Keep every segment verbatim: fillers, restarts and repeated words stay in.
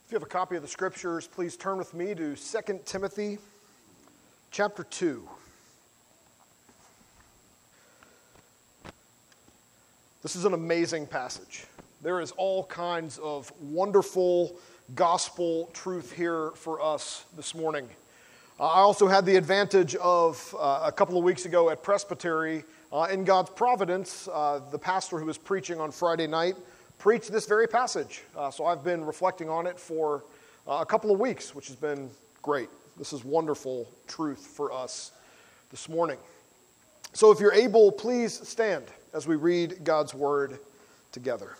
If you have a copy of the Scriptures, please turn with me to Second Timothy chapter two. This is an amazing passage. There is all kinds of wonderful gospel truth here for us this morning. Uh, I also had the advantage of uh, a couple of weeks ago at Presbytery, uh, in God's providence, uh, the pastor who was preaching on Friday night preached this very passage. Uh, so I've been reflecting on it for uh, a couple of weeks, which has been great. This is wonderful truth for us this morning. So if you're able, please stand as we read God's word together.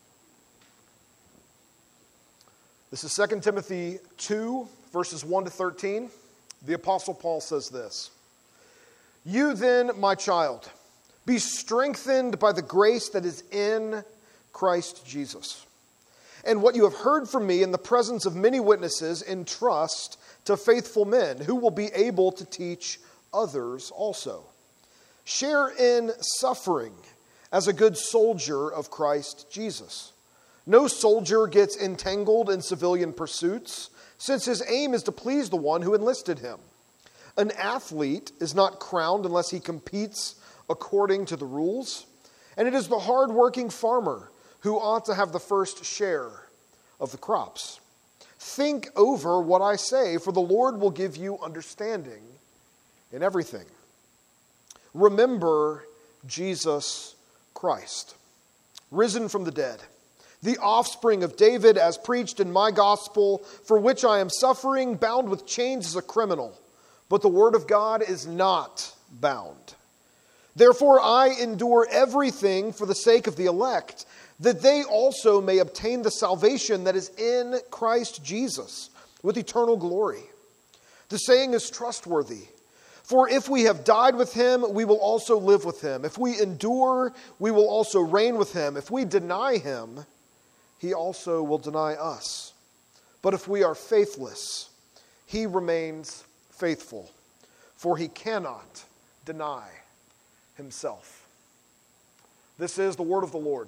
This is Second Timothy two, verses one to thirteen. The Apostle Paul says this: "You then, my child, be strengthened by the grace that is in Christ Jesus. And what you have heard from me in the presence of many witnesses, entrust to faithful men who will be able to teach others also. Share in suffering as a good soldier of Christ Jesus. No soldier gets entangled in civilian pursuits, since his aim is to please the one who enlisted him. An athlete is not crowned unless he competes according to the rules, and it is the hard-working farmer who ought to have the first share of the crops. Think over what I say, for the Lord will give you understanding in everything. Remember Jesus Christ, risen from the dead, the offspring of David, as preached in my gospel, for which I am suffering, bound with chains as a criminal. But the word of God is not bound. Therefore I endure everything for the sake of the elect, that they also may obtain the salvation that is in Christ Jesus with eternal glory. The saying is trustworthy. For if we have died with him, we will also live with him. If we endure, we will also reign with him. If we deny him, he also will deny us. But if we are faithless, he remains faithful, for he cannot deny himself." This is the word of the Lord.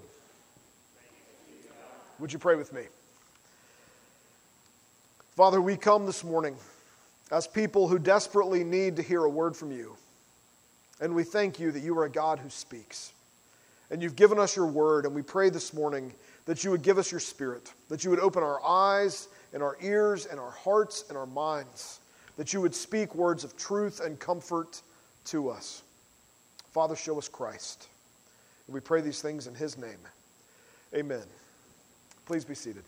Would you pray with me? Father, we come this morning as people who desperately need to hear a word from you. And we thank you that you are a God who speaks. And you've given us your word, and we pray this morning that you would give us your Spirit, that you would open our eyes and our ears and our hearts and our minds, that you would speak words of truth and comfort to us. Father, show us Christ. And we pray these things in his name. Amen. Please be seated.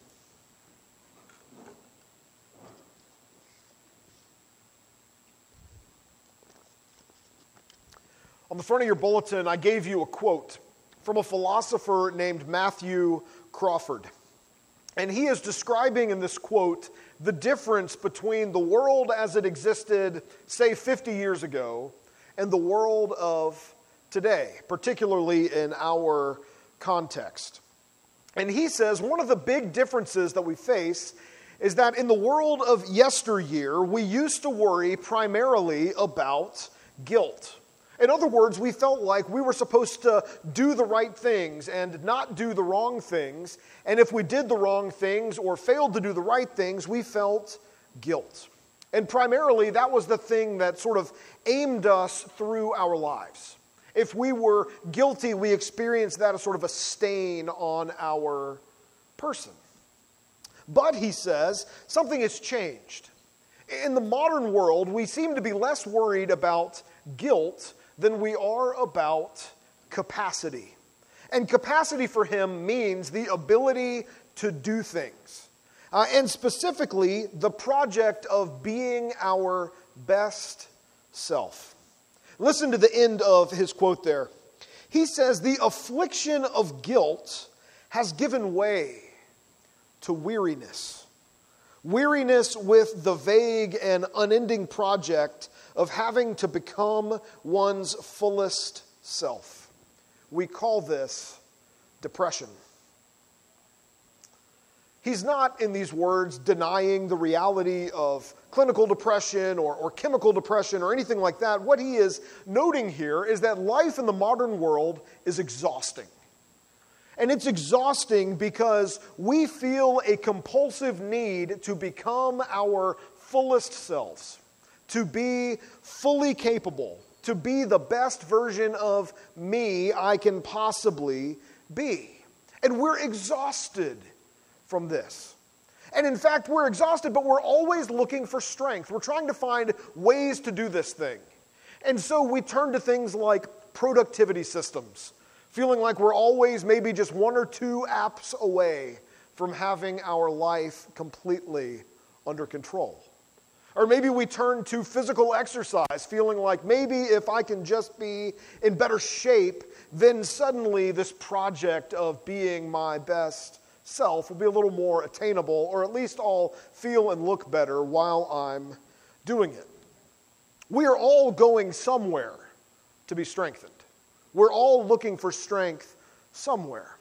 On the front of your bulletin, I gave you a quote from a philosopher named Matthew Crawford. And he is describing in this quote the difference between the world as it existed, say, fifty years ago, and the world of today, particularly in our context. And he says one of the big differences that we face is that in the world of yesteryear, we used to worry primarily about guilt. In other words, we felt like we were supposed to do the right things and not do the wrong things. And if we did the wrong things or failed to do the right things, we felt guilt. And primarily, that was the thing that sort of aimed us through our lives. If we were guilty, we experienced that as sort of a stain on our person. But, he says, something has changed. In the modern world, we seem to be less worried about guilt than we are about capacity. And capacity for him means the ability to do things. Uh, and specifically, the project of being our best self. Listen to the end of his quote there. He says, "The affliction of guilt has given way to weariness. Weariness with the vague and unending project of having to become one's fullest self. We call this depression." He's not, in these words, denying the reality of clinical depression or, or chemical depression or anything like that. What he is noting here is that life in the modern world is exhausting. And it's exhausting because we feel a compulsive need to become our fullest selves, to be fully capable, to be the best version of me I can possibly be. And we're exhausted from this. And in fact, we're exhausted, but we're always looking for strength. We're trying to find ways to do this thing. And so we turn to things like productivity systems, feeling like we're always maybe just one or two apps away from having our life completely under control. Or maybe we turn to physical exercise, feeling like maybe if I can just be in better shape, then suddenly this project of being my best self will be a little more attainable, or at least I'll feel and look better while I'm doing it. We are all going somewhere to be strengthened. We're all looking for strength somewhere.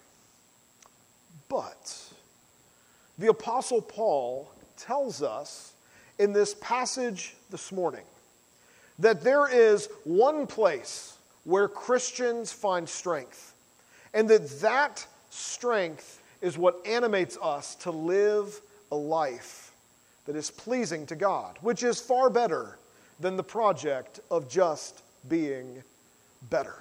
But the Apostle Paul tells us in this passage this morning that there is one place where Christians find strength, and that that strength is what animates us to live a life that is pleasing to God, which is far better than the project of just being better.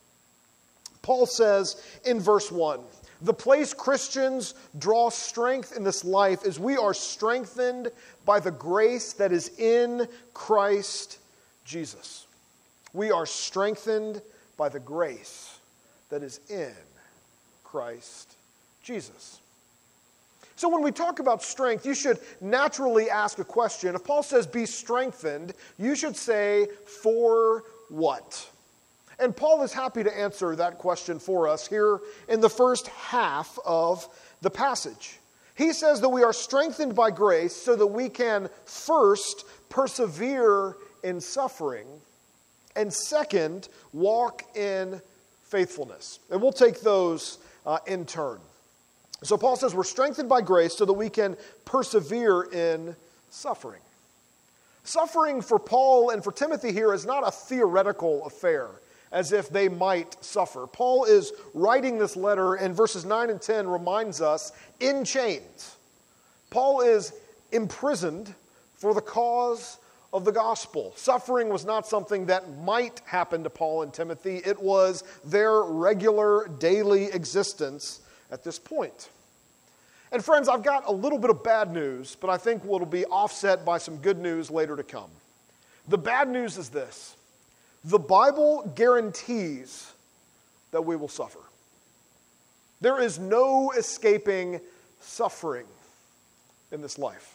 Paul says in verse one, the place Christians draw strength in this life is we are strengthened by the grace that is in Christ Jesus. We are strengthened by the grace that is in Christ Jesus. So when we talk about strength, you should naturally ask a question. If Paul says be strengthened, you should say, for what? And Paul is happy to answer that question for us here in the first half of the passage. He says that we are strengthened by grace so that we can first persevere in suffering, and second, walk in faithfulness. And we'll take those uh, in turn. So Paul says we're strengthened by grace so that we can persevere in suffering. Suffering for Paul and for Timothy here is not a theoretical affair, as if they might suffer. Paul is writing this letter, and verses nine and ten reminds us, in chains. Paul is imprisoned for the cause of the gospel. Suffering was not something that might happen to Paul and Timothy. It was their regular daily existence at this point. And friends, I've got a little bit of bad news, but I think it'll be offset by some good news later to come. The bad news is this. The Bible guarantees that we will suffer. There is no escaping suffering in this life.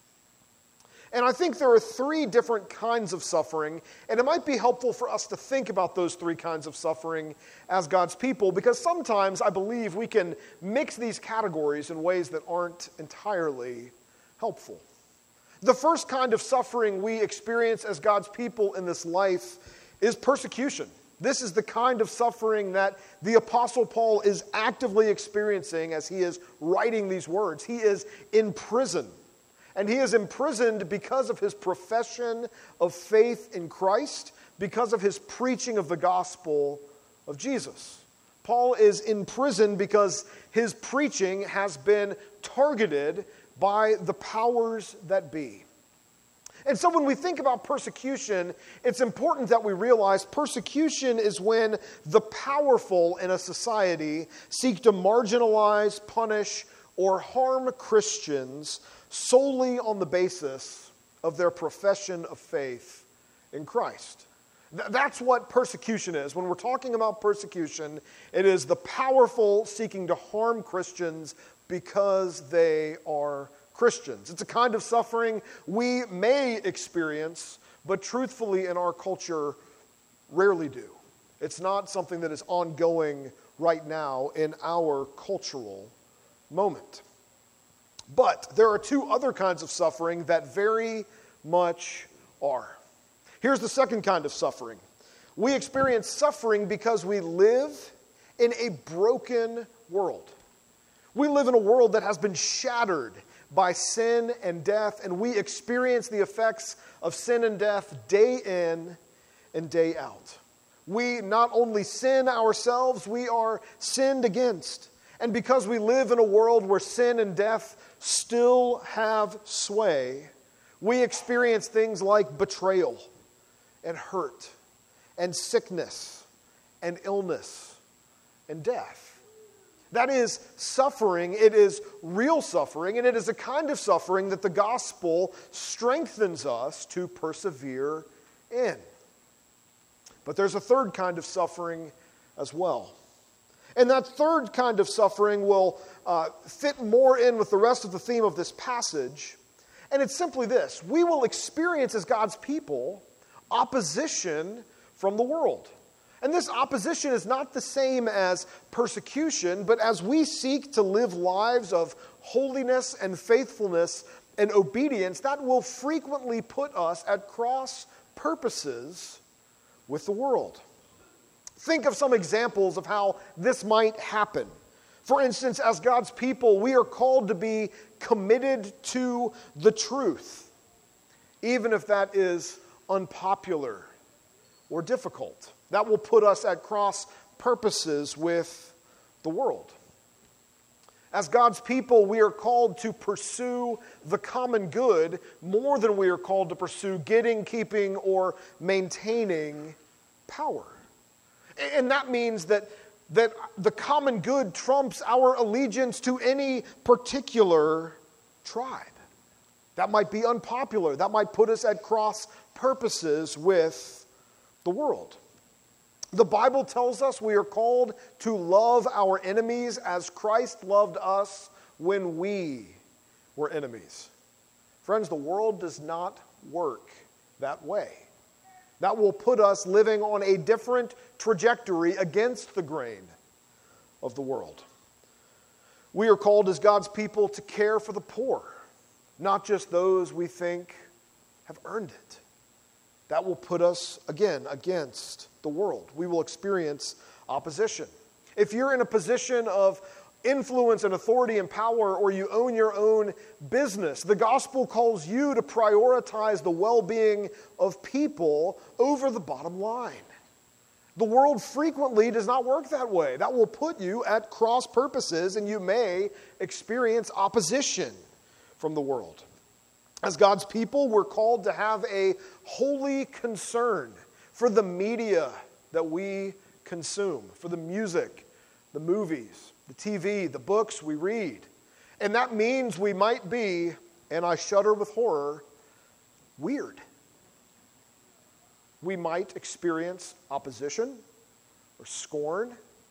And I think there are three different kinds of suffering, and it might be helpful for us to think about those three kinds of suffering as God's people, because sometimes I believe we can mix these categories in ways that aren't entirely helpful. The first kind of suffering we experience as God's people in this life is persecution. This is the kind of suffering that the Apostle Paul is actively experiencing as he is writing these words. He is in prison. And he is imprisoned because of his profession of faith in Christ, because of his preaching of the gospel of Jesus. Paul is in prison because his preaching has been targeted by the powers that be. And so when we think about persecution, it's important that we realize persecution is when the powerful in a society seek to marginalize, punish, or harm Christians solely on the basis of their profession of faith in Christ. Th- that's what persecution is. When we're talking about persecution, it is the powerful seeking to harm Christians because they are Christians. It's a kind of suffering we may experience, but truthfully in our culture rarely do. It's not something that is ongoing right now in our cultural moment. But there are two other kinds of suffering that very much are. Here's the second kind of suffering. We experience suffering because we live in a broken world. We live in a world that has been shattered by sin and death, and we experience the effects of sin and death day in and day out. We not only sin ourselves, we are sinned against. And because we live in a world where sin and death still have sway, we experience things like betrayal and hurt and sickness and illness and death. That is suffering. It is real suffering, and it is a kind of suffering that the gospel strengthens us to persevere in. But there's a third kind of suffering as well. And that third kind of suffering will uh, fit more in with the rest of the theme of this passage. And it's simply this: we will experience as God's people opposition from the world. And this opposition is not the same as persecution, but as we seek to live lives of holiness and faithfulness and obedience, that will frequently put us at cross purposes with the world. Think of some examples of how this might happen. For instance, as God's people, we are called to be committed to the truth, even if that is unpopular or difficult. That will put us at cross purposes with the world. As God's people, we are called to pursue the common good more than we are called to pursue getting, keeping, or maintaining power. And that means that, that the common good trumps our allegiance to any particular tribe. That might be unpopular. That might put us at cross purposes with the world. The Bible tells us we are called to love our enemies as Christ loved us when we were enemies. Friends, the world does not work that way. That will put us living on a different trajectory against the grain of the world. We are called as God's people to care for the poor, not just those we think have earned it. That will put us, again, against the world. We will experience opposition. If you're in a position of influence and authority and power, or you own your own business, the gospel calls you to prioritize the well-being of people over the bottom line. The world frequently does not work that way. That will put you at cross purposes, and you may experience opposition from the world. As God's people, we're called to have a holy concern for the media that we consume, for the music, the movies, the T V, the books we read. And that means we might be, and I shudder with horror, weird. We might experience opposition or scorn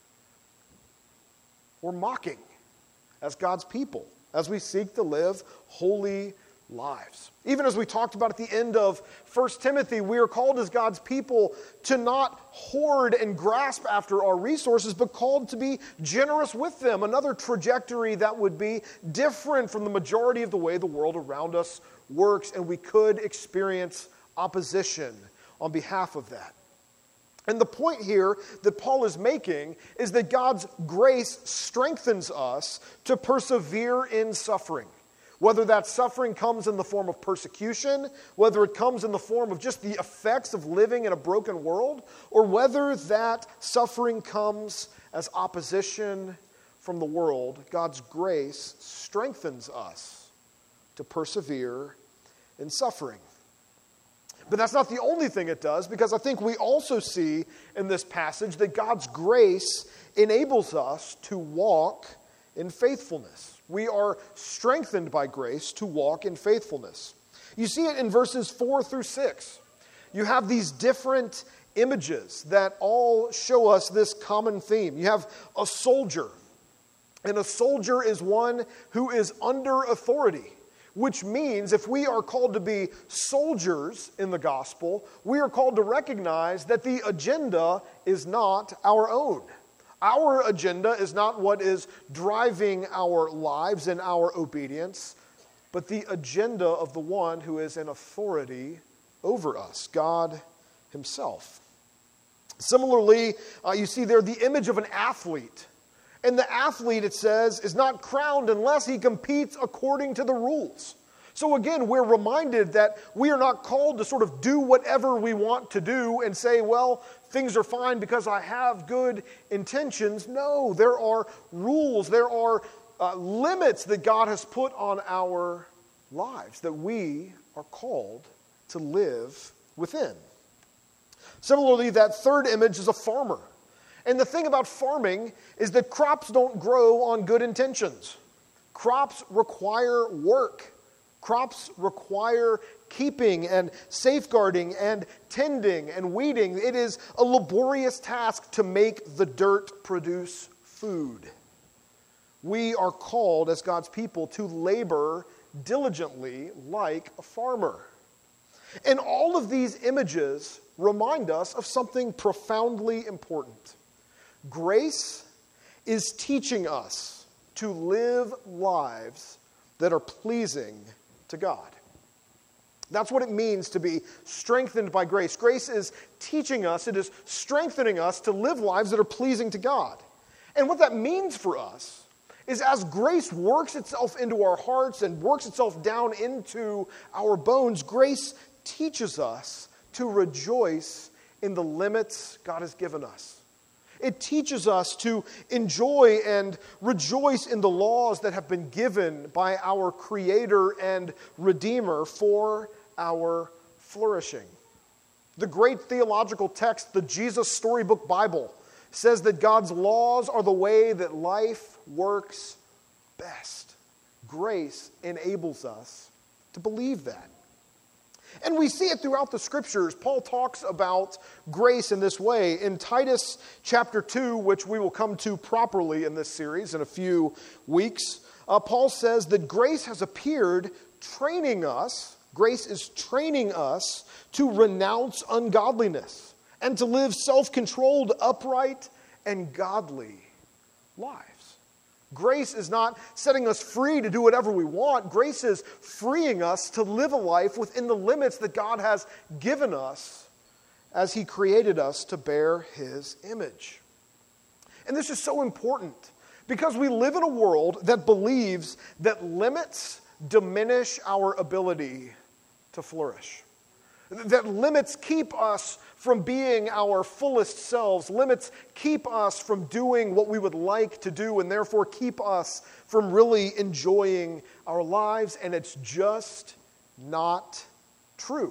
or mocking as God's people, as we seek to live holy lives. Even as we talked about at the end of First Timothy, we are called as God's people to not hoard and grasp after our resources, but called to be generous with them. Another trajectory that would be different from the majority of the way the world around us works, and we could experience opposition on behalf of that. And the point here that Paul is making is that God's grace strengthens us to persevere in suffering. Whether that suffering comes in the form of persecution, whether it comes in the form of just the effects of living in a broken world, or whether that suffering comes as opposition from the world, God's grace strengthens us to persevere in suffering. But that's not the only thing it does, because I think we also see in this passage that God's grace enables us to walk in faithfulness. We are strengthened by grace to walk in faithfulness. You see it in verses four through six. You have these different images that all show us this common theme. You have a soldier, and a soldier is one who is under authority, which means if we are called to be soldiers in the gospel, we are called to recognize that the agenda is not our own. Our agenda is not what is driving our lives and our obedience, but the agenda of the one who is in authority over us, God himself. Similarly, uh, you see there the image of an athlete. And the athlete, it says, is not crowned unless he competes according to the rules. So again, we're reminded that we are not called to sort of do whatever we want to do and say, well, things are fine because I have good intentions. No, there are rules, there are uh, limits that God has put on our lives that we are called to live within. Similarly, that third image is a farmer. And the thing about farming is that crops don't grow on good intentions. Crops require work. Crops require keeping and safeguarding and tending and weeding. It is a laborious task to make the dirt produce food. We are called as God's people to labor diligently like a farmer. And all of these images remind us of something profoundly important. Grace is teaching us to live lives that are pleasing to God. That's what it means to be strengthened by grace. Grace is teaching us, it is strengthening us to live lives that are pleasing to God. And what that means for us is as grace works itself into our hearts and works itself down into our bones, grace teaches us to rejoice in the limits God has given us. It teaches us to enjoy and rejoice in the laws that have been given by our Creator and Redeemer for our flourishing. The great theological text, the Jesus Storybook Bible, says that God's laws are the way that life works best. Grace enables us to believe that. And we see it throughout the Scriptures. Paul talks about grace in this way. In Titus chapter two, which we will come to properly in this series in a few weeks, uh, Paul says that grace has appeared training us, grace is training us to renounce ungodliness and to live self-controlled, upright, and godly lives. Grace is not setting us free to do whatever we want. Grace is freeing us to live a life within the limits that God has given us as He created us to bear His image. And this is so important because we live in a world that believes that limits diminish our ability to flourish. That limits keep us from being our fullest selves. Limits keep us from doing what we would like to do and therefore keep us from really enjoying our lives. And it's just not true.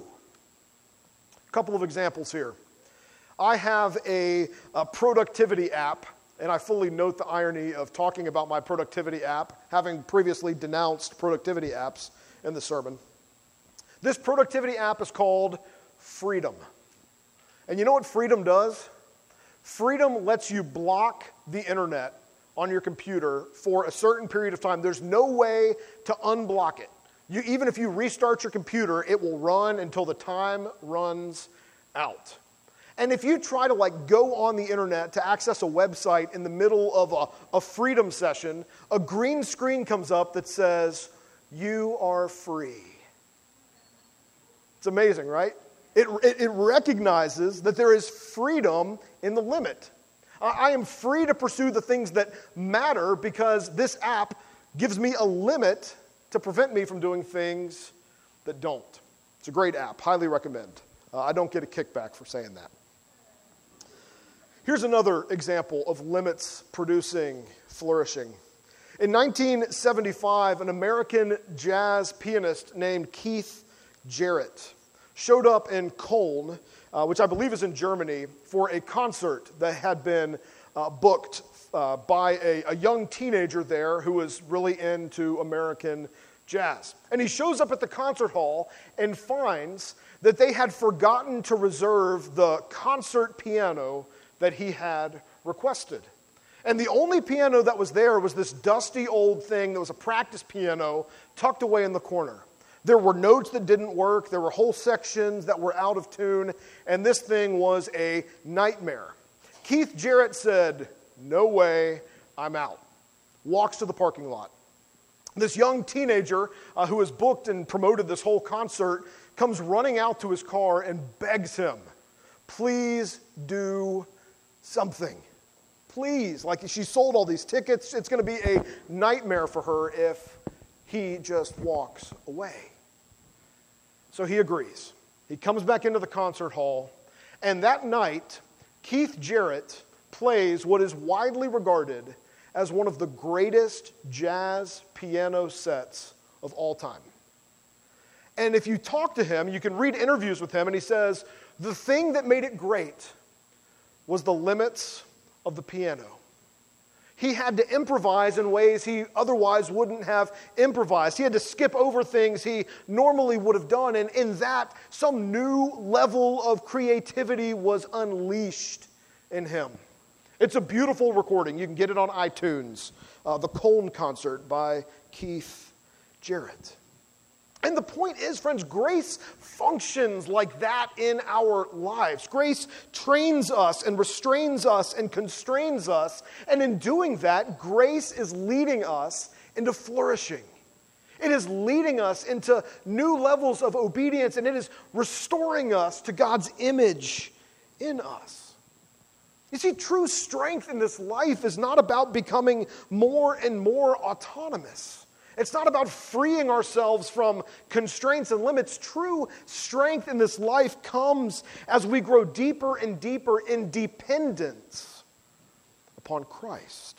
A couple of examples here. I have a, a productivity app, and I fully note the irony of talking about my productivity app, having previously denounced productivity apps in the sermon. This productivity app is called Freedom. And you know what Freedom does? Freedom lets you block the internet on your computer for a certain period of time. There's no way to unblock it. You, even if you restart your computer, it will run until the time runs out. And if you try to like go on the internet to access a website in the middle of a, a Freedom session, a green screen comes up that says, "You are free." It's amazing, right? It, it, it recognizes that there is freedom in the limit. I, I am free to pursue the things that matter because this app gives me a limit to prevent me from doing things that don't. It's a great app. Highly recommend. Uh, I don't get a kickback for saying that. Here's another example of limits producing flourishing. In nineteen seventy-five, an American jazz pianist named Keith Jarrett showed up in Köln, uh, which I believe is in Germany, for a concert that had been uh, booked uh, by a, a young teenager there who was really into American jazz. And he shows up at the concert hall and finds that they had forgotten to reserve the concert piano that he had requested. And the only piano that was there was this dusty old thing that was a practice piano tucked away in the corner. There were notes that didn't work. There were whole sections that were out of tune. And this thing was a nightmare. Keith Jarrett said, "No way, I'm out." Walks to the parking lot. This young teenager uh, who has booked and promoted this whole concert comes running out to his car and begs him, "Please do something. Please." Like, she sold all these tickets. It's going to be a nightmare for her if he just walks away. So he agrees. He comes back into the concert hall, and that night, Keith Jarrett plays what is widely regarded as one of the greatest jazz piano sets of all time. And if you talk to him, you can read interviews with him, and he says, the thing that made it great was the limits of the piano. He had to improvise in ways he otherwise wouldn't have improvised. He had to skip over things he normally would have done, and in that, some new level of creativity was unleashed in him. It's a beautiful recording. You can get it on iTunes. Uh, the Colne Concert by Keith Jarrett. And the point is, friends, grace functions like that in our lives. Grace trains us and restrains us and constrains us. And in doing that, grace is leading us into flourishing. It is leading us into new levels of obedience, and it is restoring us to God's image in us. You see, true strength in this life is not about becoming more and more autonomous. It's not about freeing ourselves from constraints and limits. True strength in this life comes as we grow deeper and deeper in dependence upon Christ.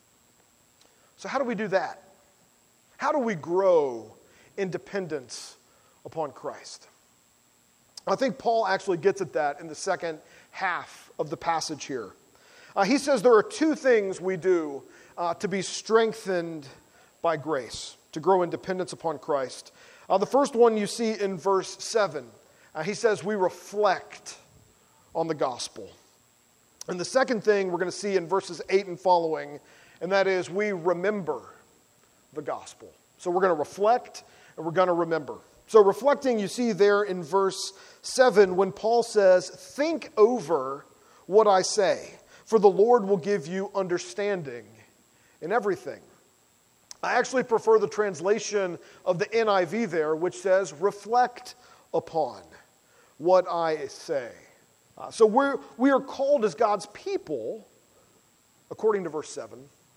So how do we do that? How do we grow in dependence upon Christ? I think Paul actually gets at that in the second half of the passage here. Uh, he says there are two things we do uh, to be strengthened by grace, to grow in dependence upon Christ. Uh, the first one you see in verse seven. Uh, he says we reflect on the gospel. And the second thing we're going to see in verses eight and following, and that is we remember the gospel. So we're going to reflect and we're going to remember. So reflecting, you see there in verse seven when Paul says, think over what I say, for the Lord will give you understanding in everything. I actually prefer the translation of the N I V there, which says, reflect upon what I say. Uh, so we're, we are called as God's people, according to verse seven,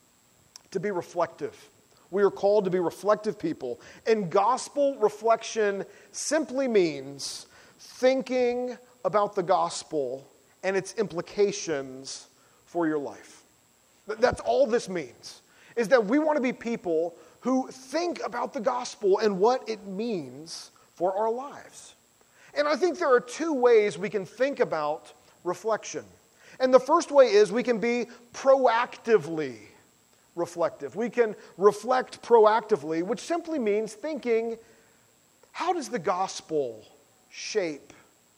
to be reflective. We are called to be reflective people. And gospel reflection simply means thinking about the gospel and its implications for your life. That's all this means. Is that we want to be people who think about the gospel and what it means for our lives. And I think there are two ways we can think about reflection. And the first way is we can be proactively reflective. We can reflect proactively, which simply means thinking, how does the gospel shape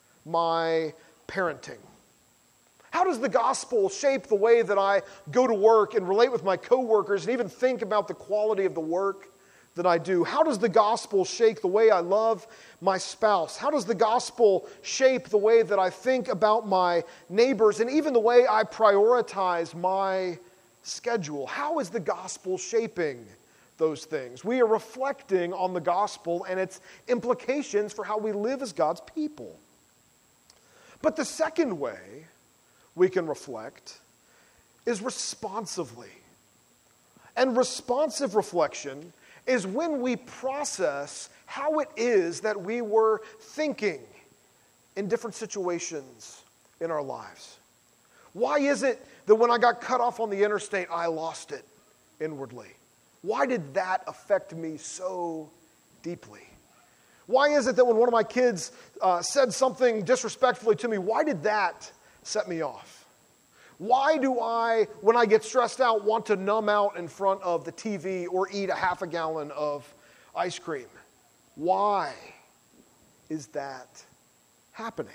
my parenting? How does the gospel shape the way that I go to work and relate with my coworkers and even think about the quality of the work that I do? How does the gospel shape the way I love my spouse? How does the gospel shape the way that I think about my neighbors and even the way I prioritize my schedule? How is the gospel shaping those things? We are reflecting on the gospel and its implications for how we live as God's people. But the second way we can reflect is responsively. And responsive reflection is when we process how it is that we were thinking in different situations in our lives. Why is it that when I got cut off on the interstate, I lost it inwardly? Why did that affect me so deeply? Why is it that when one of my kids uh, said something disrespectfully to me, why did that set me off? Why do I, when I get stressed out, want to numb out in front of the T V or eat a half a gallon of ice cream? Why is that happening?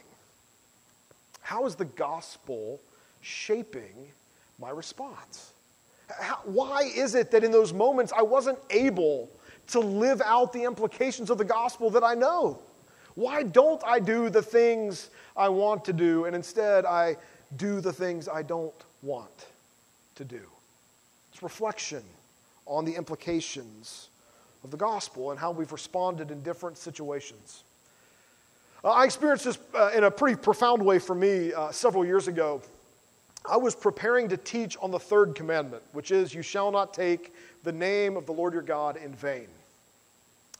How is the gospel shaping my response? How, why is it that in those moments I wasn't able to live out the implications of the gospel that I know? Why don't I do the things I want to do, and instead I do the things I don't want to do? It's reflection on the implications of the gospel and how we've responded in different situations. Uh, I experienced this uh, in a pretty profound way for me uh, several years ago. I was preparing to teach on the third commandment, which is, you shall not take the name of the Lord your God in vain.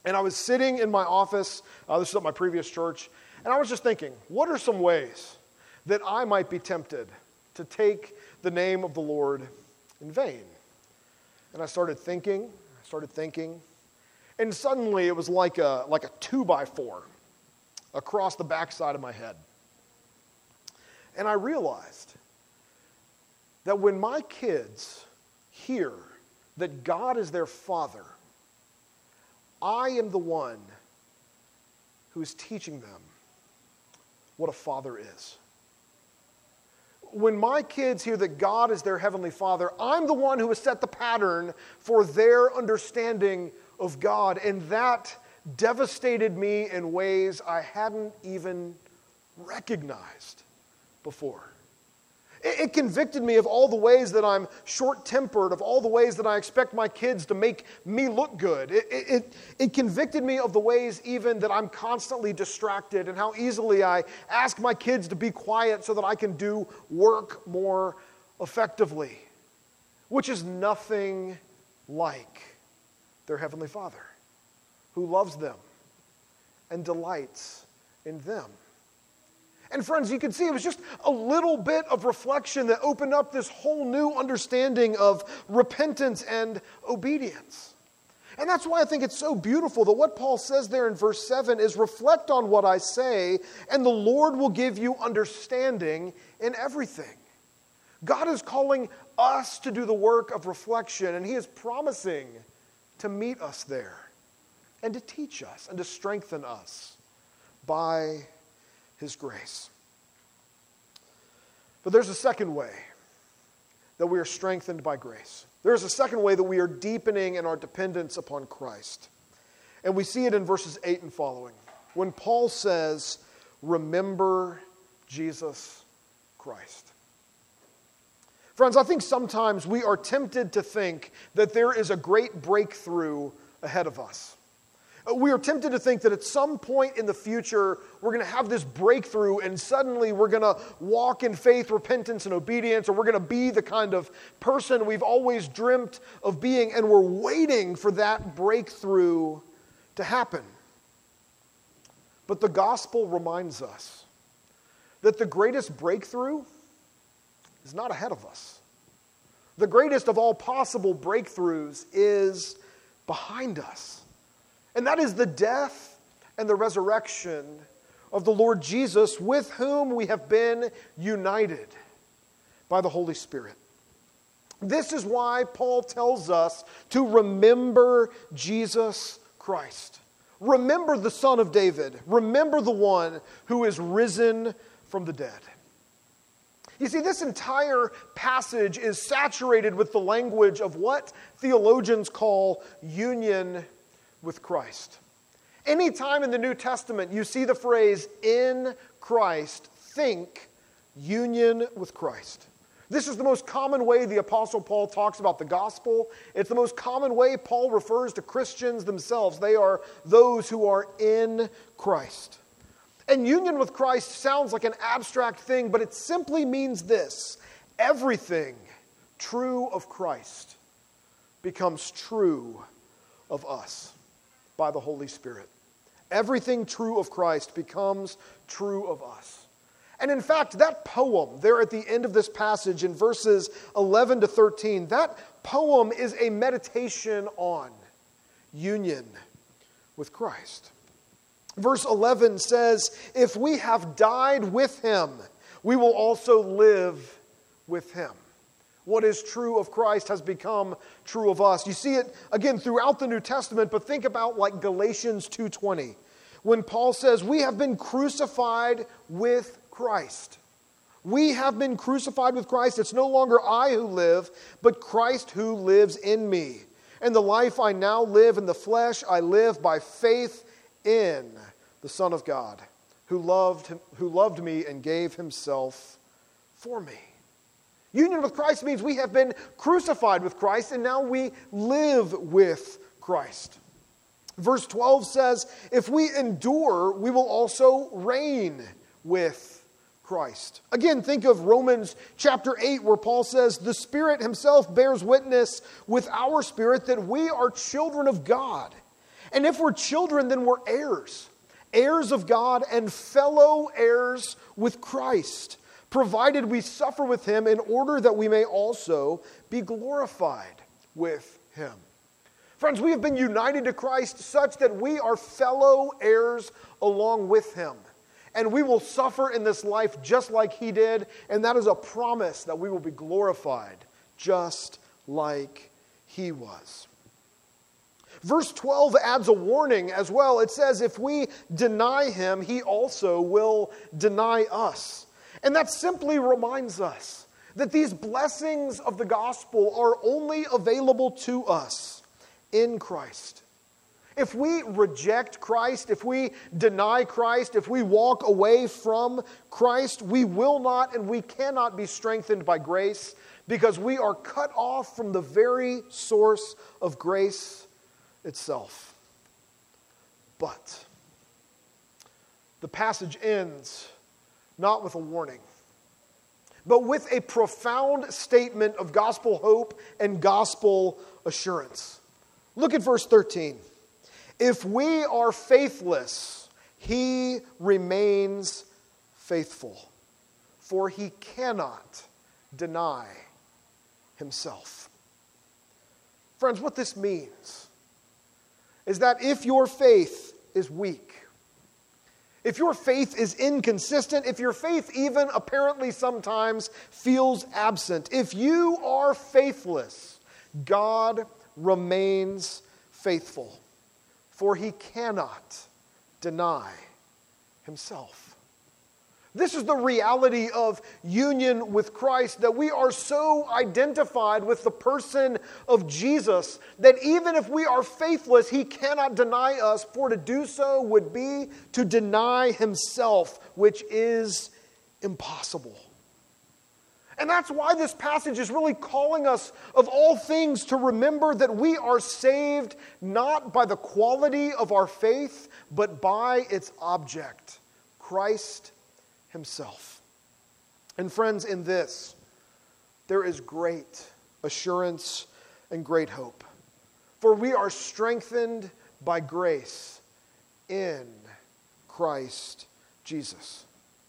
And I was sitting in my office, uh, this is at my previous church, and I was just thinking, what are some ways that I might be tempted to take the name of the Lord in vain? And I started thinking, I started thinking, and suddenly it was like a, like a two by four across the backside of my head. And I realized that when my kids hear that God is their Father, I am the one who is teaching them what a father is. When my kids hear that God is their Heavenly Father, I'm the one who has set the pattern for their understanding of God, and that devastated me in ways I hadn't even recognized before. It, it convicted me of all the ways that I'm short-tempered, of all the ways that I expect my kids to make me look good. It, it, it, it convicted me of the ways even that I'm constantly distracted and how easily I ask my kids to be quiet so that I can do work more effectively, which is nothing like their Heavenly Father, who loves them and delights in them. And friends, you can see it was just a little bit of reflection that opened up this whole new understanding of repentance and obedience. And that's why I think it's so beautiful that what Paul says there in verse seven is, reflect on what I say, and the Lord will give you understanding in everything. God is calling us to do the work of reflection, and He is promising to meet us there and to teach us and to strengthen us by His grace. But there's a second way that we are strengthened by grace. There's a second way that we are deepening in our dependence upon Christ. And we see it in verses eight and following, when Paul says, remember Jesus Christ. Friends, I think sometimes we are tempted to think that there is a great breakthrough ahead of us. We are tempted to think that at some point in the future, we're going to have this breakthrough and suddenly we're going to walk in faith, repentance, and obedience, or we're going to be the kind of person we've always dreamt of being, and we're waiting for that breakthrough to happen. But the gospel reminds us that the greatest breakthrough is not ahead of us. The greatest of all possible breakthroughs is behind us. And that is the death and the resurrection of the Lord Jesus, with whom we have been united by the Holy Spirit. This is why Paul tells us to remember Jesus Christ. Remember the Son of David. Remember the one who is risen from the dead. You see, this entire passage is saturated with the language of what theologians call union with Christ. Anytime in the New Testament you see the phrase in Christ, think union with Christ. This is the most common way the Apostle Paul talks about the gospel. It's the most common way Paul refers to Christians themselves. They are those who are in Christ. And union with Christ sounds like an abstract thing, but it simply means this: everything true of Christ becomes true of us by the Holy Spirit. Everything true of Christ becomes true of us. And in fact, that poem there at the end of this passage in verses eleven to thirteen, that poem is a meditation on union with Christ. Verse eleven says, if we have died with Him, we will also live with Him. What is true of Christ has become true of us. You see it again throughout the New Testament, but think about like Galatians two twenty, when Paul says, we have been crucified with Christ. We have been crucified with Christ. It's no longer I who live, but Christ who lives in me. And the life I now live in the flesh, I live by faith in the Son of God, who loved, who loved me and gave Himself for me. Union with Christ means we have been crucified with Christ, and now we live with Christ. Verse twelve says, if we endure, we will also reign with Christ. Again, think of Romans chapter eight, where Paul says, the Spirit Himself bears witness with our spirit that we are children of God. And if we're children, then we're heirs, heirs of God and fellow heirs with Christ, provided we suffer with him in order that we may also be glorified with him. Friends, we have been united to Christ such that we are fellow heirs along with him. And we will suffer in this life just like he did, and that is a promise that we will be glorified just like he was. Verse twelve adds a warning as well. It says, if we deny him, he also will deny us. And that simply reminds us that these blessings of the gospel are only available to us in Christ. If we reject Christ, if we deny Christ, if we walk away from Christ, we will not and we cannot be strengthened by grace, because we are cut off from the very source of grace itself. But the passage ends not with a warning, but with a profound statement of gospel hope and gospel assurance. Look at verse thirteen. If we are faithless, he remains faithful, for he cannot deny himself. Friends, what this means is that if your faith is weak, if your faith is inconsistent, if your faith even apparently sometimes feels absent, if you are faithless, God remains faithful, for he cannot deny himself. This is the reality of union with Christ, that we are so identified with the person of Jesus that even if we are faithless, he cannot deny us, for to do so would be to deny himself, which is impossible. And that's why this passage is really calling us, of all things, to remember that we are saved not by the quality of our faith, but by its object, Christ himself. And friends, in this, there is great assurance and great hope. For we are strengthened by grace in Christ Jesus.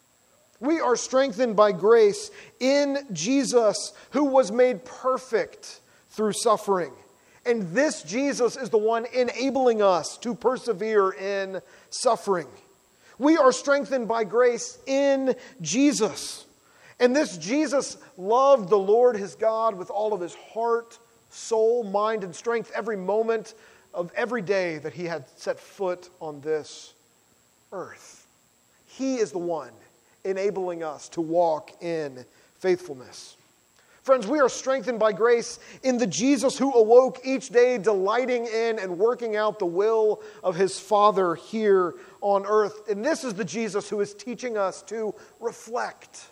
We are strengthened by grace in Jesus, who was made perfect through suffering. And this Jesus is the one enabling us to persevere in suffering. We are strengthened by grace in Jesus. And this Jesus loved the Lord his God with all of his heart, soul, mind, and strength every moment of every day that he had set foot on this earth. He is the one enabling us to walk in faithfulness. Friends, we are strengthened by grace in the Jesus who awoke each day delighting in and working out the will of his Father here on earth. And this is the Jesus who is teaching us to reflect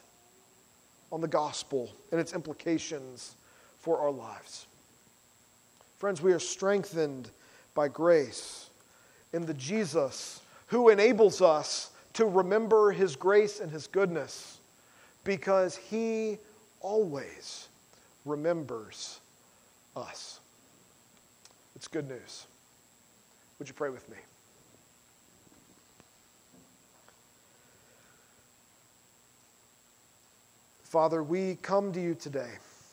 on the gospel and its implications for our lives. Friends, we are strengthened by grace in the Jesus who enables us to remember his grace and his goodness, because he always remembers us. It's good news. Would you pray with me? Father, we come to you today,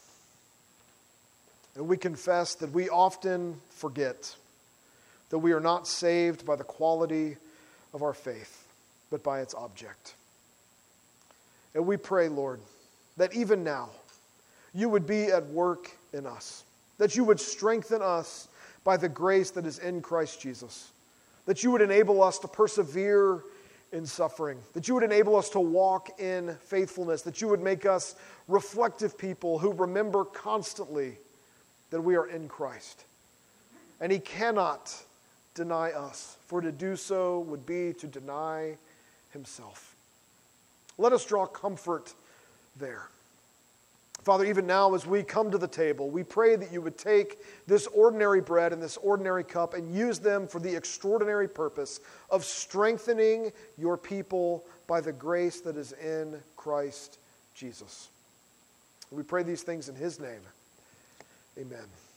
and we confess that we often forget that we are not saved by the quality of our faith, but by its object. And we pray, Lord, that even now you would be at work in us, that you would strengthen us by the grace that is in Christ Jesus, that you would enable us to persevere in suffering, that you would enable us to walk in faithfulness, that you would make us reflective people who remember constantly that we are in Christ. And he cannot deny us, for to do so would be to deny himself. Let us draw comfort there. Father, even now as we come to the table, we pray that you would take this ordinary bread and this ordinary cup and use them for the extraordinary purpose of strengthening your people by the grace that is in Christ Jesus. We pray these things in his name. Amen.